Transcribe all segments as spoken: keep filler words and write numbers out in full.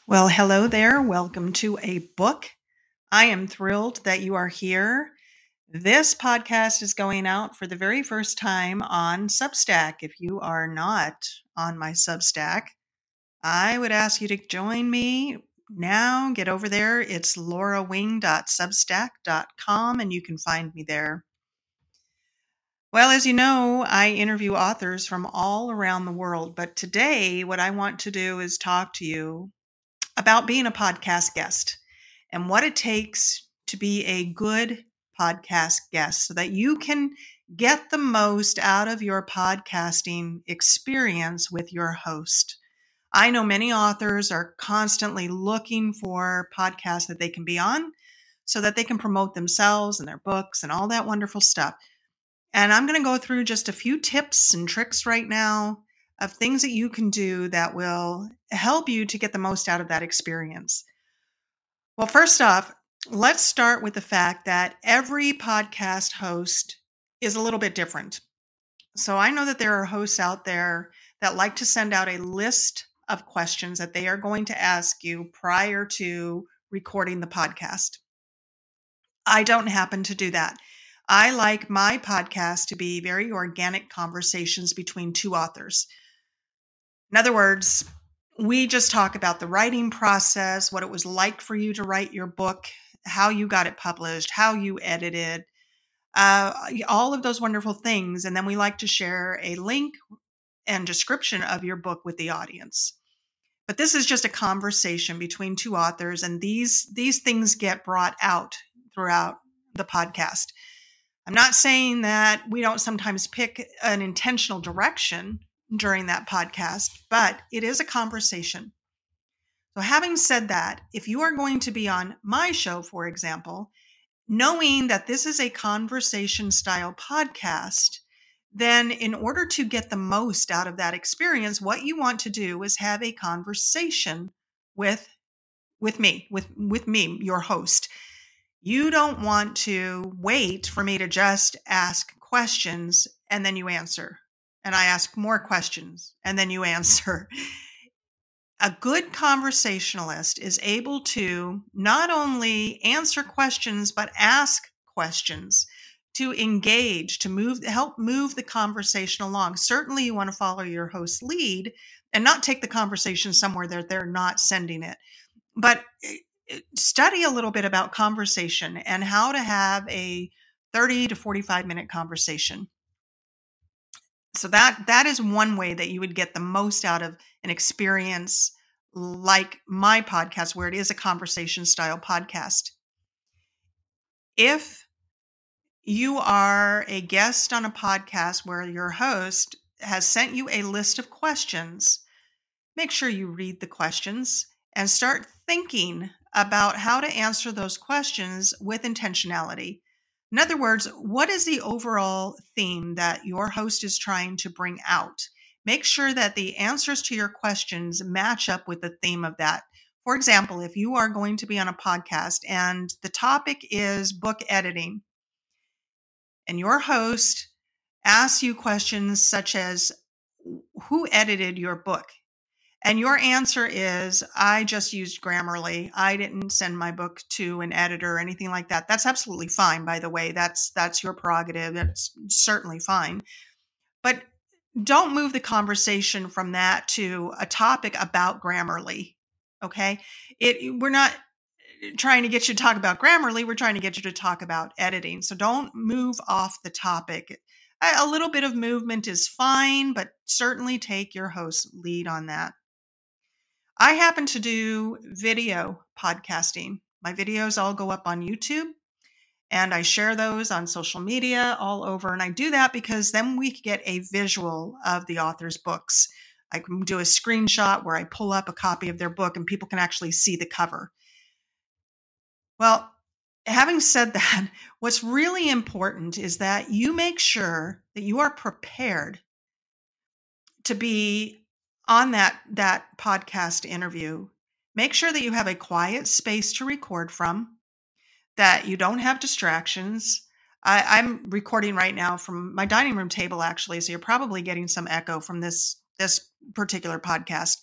Well, hello there. Welcome to a book. I am thrilled that you are here. This podcast is going out for the very first time on Substack. If you are not on my Substack, I would ask you to join me now. Get over there. It's laura wing dot substack dot com and you can find me there. Well, as you know, I interview authors from all around the world, but today what I want to do is talk to you about being a podcast guest and what it takes to be a good podcast guest so that you can get the most out of your podcasting experience with your host. I know many authors are constantly looking for podcasts that they can be on so that they can promote themselves and their books and all that wonderful stuff. And I'm going to go through just a few tips and tricks right now of things that you can do that will help you to get the most out of that experience. Well, first off, let's start with the fact that every podcast host is a little bit different. So I know that there are hosts out there that like to send out a list of questions that they are going to ask you prior to recording the podcast. I don't happen to do that. I like my podcast to be very organic conversations between two authors. In other words, we just talk about the writing process, what it was like for you to write your book, how you got it published, how you edited, uh, all of those wonderful things. And then we like to share a link and description of your book with the audience. But this is just a conversation between two authors, and these, these things get brought out throughout the podcast. I'm not saying that we don't sometimes pick an intentional direction during that podcast, but it is a conversation. So having said that, if you are going to be on my show, for example, knowing that this is a conversation style podcast, then in order to get the most out of that experience, what you want to do is have a conversation with, with me, with, with me, your host. You don't want to wait for me to just ask questions and then you answer. And I ask more questions and then you answer. A good conversationalist is able to not only answer questions, but ask questions to engage, to move, help move the conversation along. Certainly you want to follow your host's lead and not take the conversation somewhere that they're not sending it. But study a little bit about conversation and how to have a thirty to forty-five minute conversation. So that that is one way that you would get the most out of an experience like my podcast, where it is a conversation style podcast. If you are a guest on a podcast where your host has sent you a list of questions, make sure you read the questions and start thinking about how to answer those questions with intentionality. In other words, what is the overall theme that your host is trying to bring out? Make sure that the answers to your questions match up with the theme of that. For example, if you are going to be on a podcast and the topic is book editing, and your host asks you questions such as, who edited your book? And your answer is, I just used Grammarly. I didn't send my book to an editor or anything like that. That's absolutely fine, by the way. That's that's your prerogative. That's certainly fine. But don't move the conversation from that to a topic about Grammarly. Okay? It we're not trying to get you to talk about Grammarly. We're trying to get you to talk about editing. So don't move off the topic. A little bit of movement is fine, but certainly take your host's lead on that. I happen to do video podcasting. My videos all go up on YouTube and I share those on social media all over. And I do that because then we get a visual of the author's books. I can do a screenshot where I pull up a copy of their book and people can actually see the cover. Well, having said that, what's really important is that you make sure that you are prepared to be on that, that podcast interview. Make sure that you have a quiet space to record from, that you don't have distractions. I, I'm recording right now from my dining room table, actually, so you're probably getting some echo from this, this particular podcast.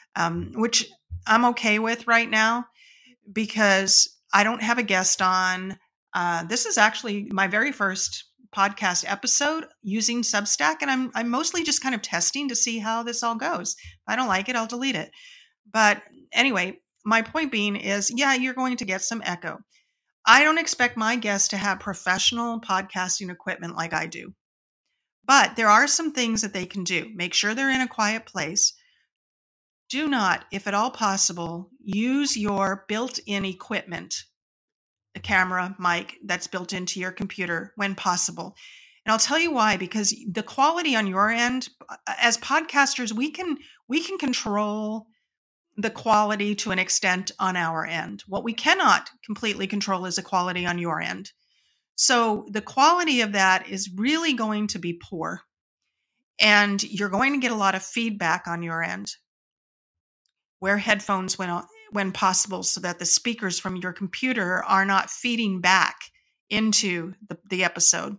um, which I'm okay with right now because I don't have a guest on. Uh, this is actually my very first podcast episode using Substack, and I'm I'm mostly just kind of testing to see how this all goes. If I don't like it, I'll delete it. But anyway, my point being is, yeah, you're going to get some echo. I don't expect my guests to have professional podcasting equipment like I do. But there are some things that they can do. Make sure they're in a quiet place. Do not, if at all possible, use your built-in equipment, a camera, mic that's built into your computer when possible. And I'll tell you why, because the quality on your end, as podcasters, we can we can control the quality to an extent on our end. What we cannot completely control is the quality on your end. So the quality of that is really going to be poor. And you're going to get a lot of feedback on your end. Wear headphones when, when possible so that the speakers from your computer are not feeding back into the, the episode.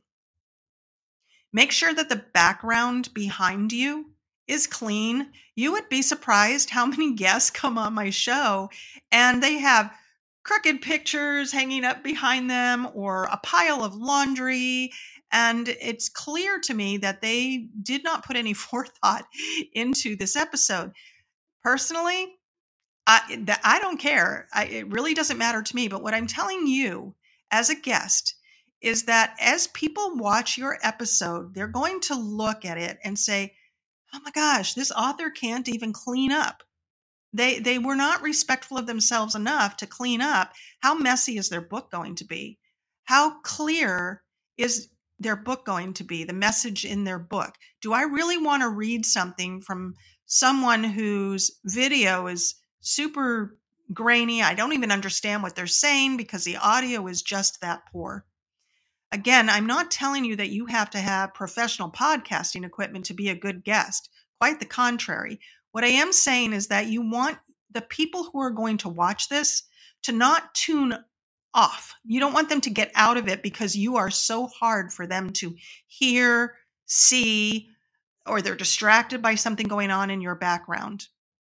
Make sure that the background behind you is clean. You would be surprised how many guests come on my show and they have crooked pictures hanging up behind them or a pile of laundry. And it's clear to me that they did not put any forethought into this episode. Personally, I, I don't care. I, it really doesn't matter to me. But what I'm telling you as a guest is that as people watch your episode, they're going to look at it and say, oh my gosh, this author can't even clean up. They they were not respectful of themselves enough to clean up. How messy is their book going to be? How clear is their book going to be? The message in their book. Do I really want to read something from someone whose video is super grainy? I don't even understand what they're saying because the audio is just that poor. Again, I'm not telling you that you have to have professional podcasting equipment to be a good guest. Quite the contrary. What I am saying is that you want the people who are going to watch this to not tune off. You don't want them to get out of it because you are so hard for them to hear, see, or they're distracted by something going on in your background.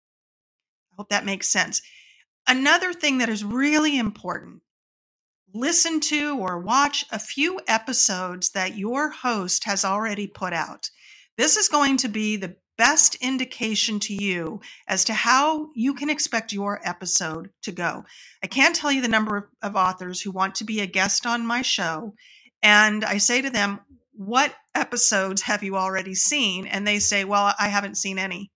I hope that makes sense. Another thing that is really important, listen to or watch a few episodes that your host has already put out. This is going to be the best indication to you as to how you can expect your episode to go. I can't tell you the number of, of authors who want to be a guest on my show. And I say to them, what episodes have you already seen? And they say, well, I haven't seen any.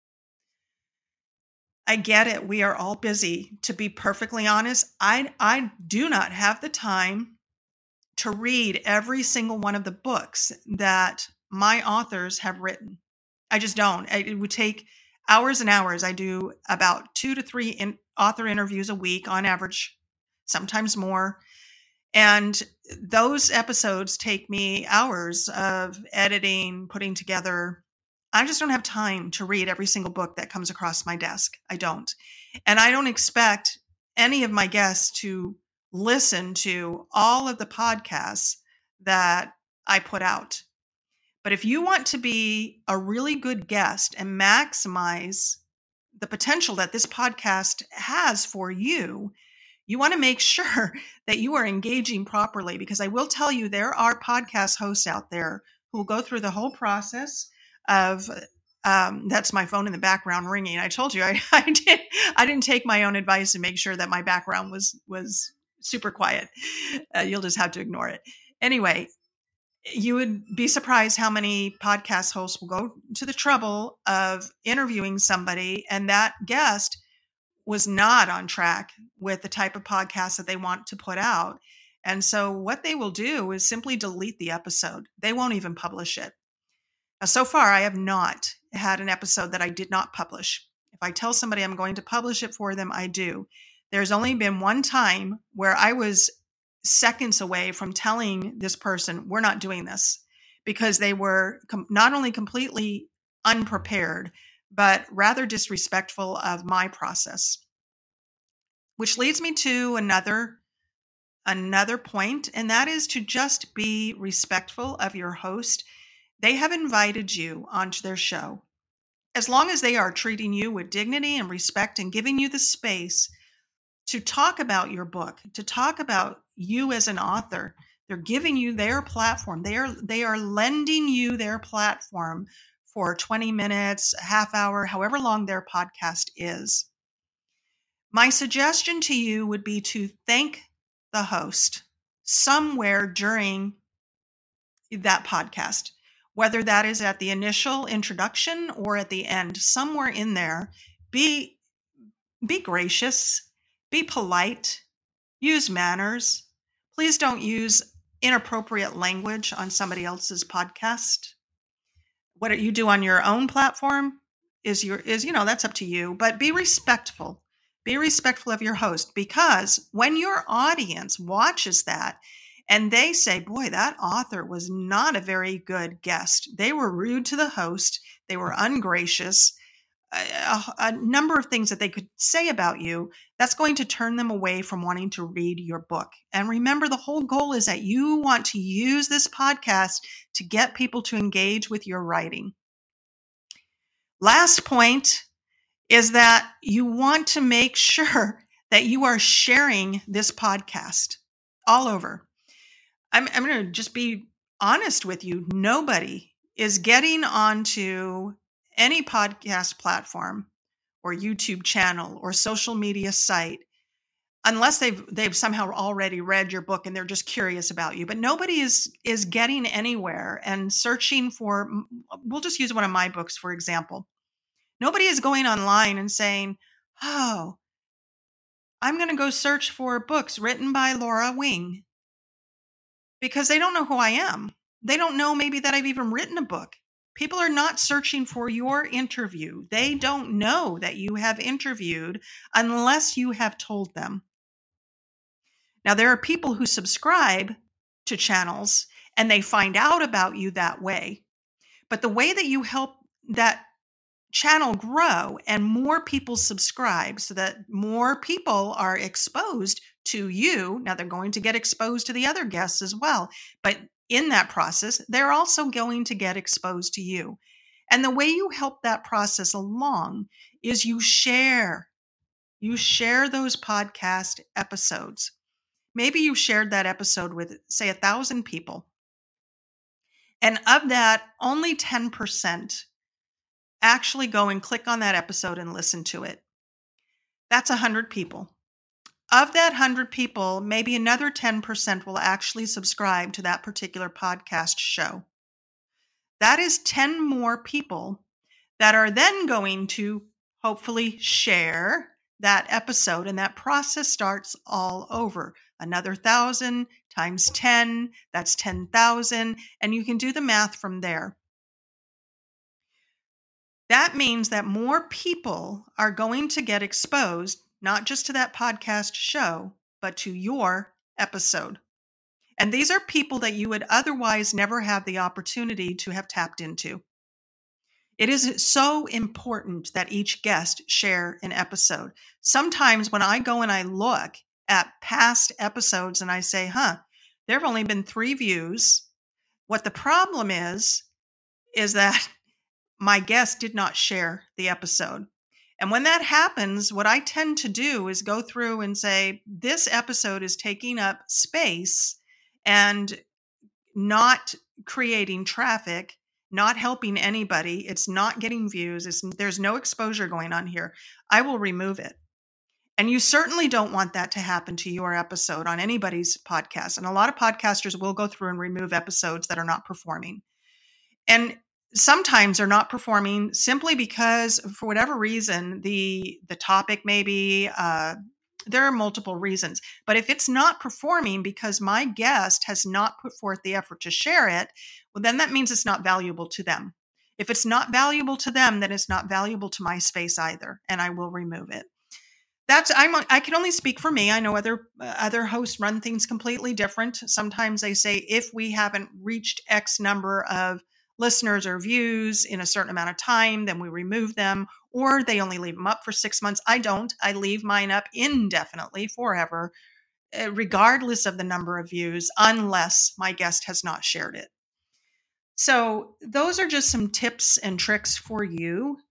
I get it. We are all busy. To be perfectly honest, I, I do not have the time to read every single one of the books that my authors have written. I just don't. It would take hours and hours. I do about two to three in author interviews a week on average, sometimes more. And those episodes take me hours of editing, putting together. I just don't have time to read every single book that comes across my desk. I don't. And I don't expect any of my guests to listen to all of the podcasts that I put out. But if you want to be a really good guest and maximize the potential that this podcast has for you, you want to make sure that you are engaging properly, because I will tell you there are podcast hosts out there who will go through the whole process of um, that's my phone in the background ringing. I told you I, I did I didn't take my own advice and make sure that my background was was super quiet. Uh, you'll just have to ignore it. Anyway, you would be surprised how many podcast hosts will go to the trouble of interviewing somebody and that guest was not on track with the type of podcast that they want to put out. And so what they will do is simply delete the episode. They won't even publish it. Now, so far, I have not had an episode that I did not publish. If I tell somebody I'm going to publish it for them, I do. There's only been one time where I was seconds away from telling this person, we're not doing this, because they were com- not only completely unprepared, but rather disrespectful of my process. Which leads me to another, another point, and that is to just be respectful of your host. They have invited you onto their show. as long as they are treating you with dignity and respect and giving you the space to talk about your book, to talk about you as an author. They're giving you their platform. They are they are lending you their platform for twenty minutes, a half hour, however long their podcast is. My suggestion to you would be to thank the host somewhere during that podcast, whether that is at the initial introduction or at the end, somewhere in there. Be be gracious, be polite, use manners. Please don't use inappropriate language on somebody else's podcast. What you do on your own platform is your is you know that's up to you, but be respectful. Be respectful of your host, because when your audience watches that and they say, boy, that author was not a very good guest. They were rude to the host. They were ungracious. A, a number of things that they could say about you, that's going to turn them away from wanting to read your book. And remember, the whole goal is that you want to use this podcast to get people to engage with your writing. Last point is that you want to make sure that you are sharing this podcast all over. I'm, I'm going to just be honest with you. Nobody is getting onto any podcast platform or YouTube channel or social media site unless they've they've somehow already read your book and they're just curious about you. But nobody is is getting anywhere and searching for, we'll just use one of my books, for example. Nobody is going online and saying, oh, I'm going to go search for books written by Laura Wing, because they don't know who I am. They don't know maybe that I've even written a book. People are not searching for your interview. They don't know that you have interviewed unless you have told them. Now, there are people who subscribe to channels and they find out about you that way. But the way that you help that channel grow and more people subscribe so that more people are exposed to you. Now, they're going to get exposed to the other guests as well. But in that process, they're also going to get exposed to you. And the way you help that process along is you share. You share those podcast episodes. Maybe you shared that episode with, say, a thousand people. And of that, only ten percent actually go and click on that episode and listen to it. That's one hundred people. Of that one hundred people, maybe another ten percent will actually subscribe to that particular podcast show. That is ten more people that are then going to hopefully share that episode, and that process starts all over. Another thousand times ten, that's ten thousand, and you can do the math from there. That means that more people are going to get exposed, not just to that podcast show, but to your episode. And these are people that you would otherwise never have the opportunity to have tapped into. It is so important that each guest share an episode. Sometimes when I go and I look at past episodes and I say, huh, there have only been three views. What the problem is, is that my guest did not share the episode. And when that happens, what I tend to do is go through and say, this episode is taking up space and not creating traffic, not helping anybody. It's not getting views. It's, there's no exposure going on here. I will remove it. And you certainly don't want that to happen to your episode on anybody's podcast. And a lot of podcasters will go through and remove episodes that are not performing. And sometimes they're not performing simply because, for whatever reason, the the topic maybe, uh, there are multiple reasons. But if it's not performing because my guest has not put forth the effort to share it, well, then that means it's not valuable to them. If it's not valuable to them, then it's not valuable to my space either, and I will remove it. That's I'm I can only speak for me. I know other uh, other hosts run things completely different. Sometimes they say if we haven't reached X number of listeners or views in a certain amount of time, then we remove them, or they only leave them up for six months. I don't. I leave mine up indefinitely, forever, uh, regardless of the number of views, unless my guest has not shared it. So those are just some tips and tricks for you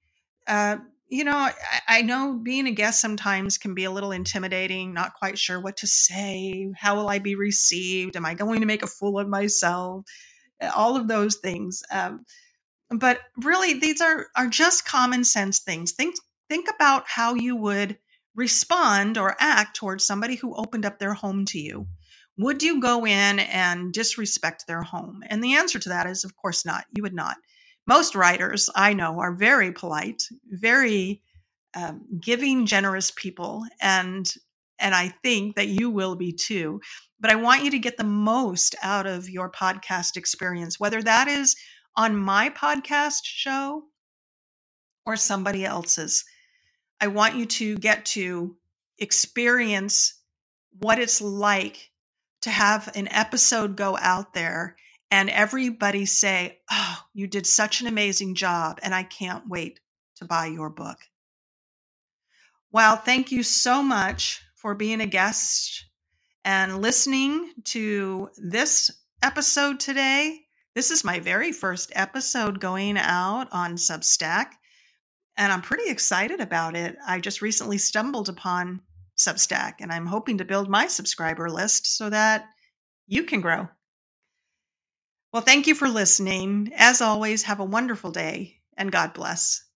Uh, you know, I, I know being a guest sometimes can be a little intimidating, not quite sure what to say. How will I be received? Am I going to make a fool of myself? Uh, All of those things. Um, but really, these are are just common sense things. Think think about how you would respond or act towards somebody who opened up their home to you. Would you go in and disrespect their home? And the answer to that is, of course not. You would not. Most writers I know are very polite, very um, giving, generous people, and and I think that you will be too. But I want you to get the most out of your podcast experience, whether that is on my podcast show or somebody else's. I want you to get to experience what it's like to have an episode go out there and everybody say, "Oh, you did such an amazing job, and I can't wait to buy your book." Well, thank you so much for being a guest and listening to this episode today. This is my very first episode going out on Substack, and I'm pretty excited about it. I just recently stumbled upon Substack, and I'm hoping to build my subscriber list so that you can grow. Well, thank you for listening. As always, have a wonderful day, and God bless.